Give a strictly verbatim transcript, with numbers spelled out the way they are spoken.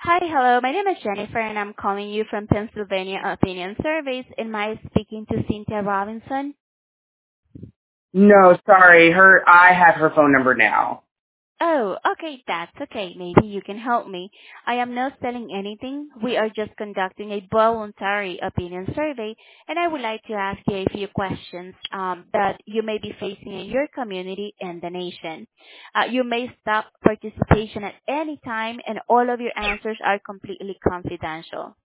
Hi, hello. My name is Jennifer, and I'm calling you from Pennsylvania Opinion Surveys. Am I speaking to Cynthia Robinson? No, sorry. Her, I have her phone number now. Oh, okay, that's okay. Maybe you can help me. I am not selling anything. We are just conducting a voluntary opinion survey, and I would like to ask you a few questions um, that you may be facing in your community and the nation. Uh, you may stop participation at any time, and all of your answers are completely confidential.